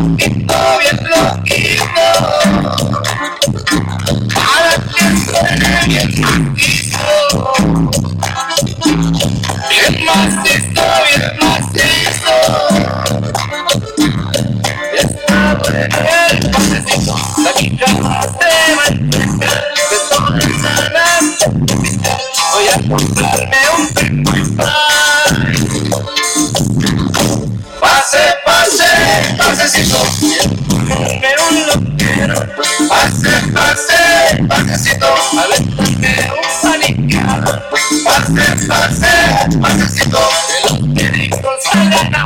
loquito, bien loquito. Para que suene bien macizo. Bien macizo, bien macizo. Está bueno el pasecito. La chica te va a entregar. De todas ganas. Voy a comprarme un pase, pase, pasecito. Me un loquero. Pase, pase, pasecito. Aléntame un paniqueado. Pase, pase, pasecito. De los médicos salgan a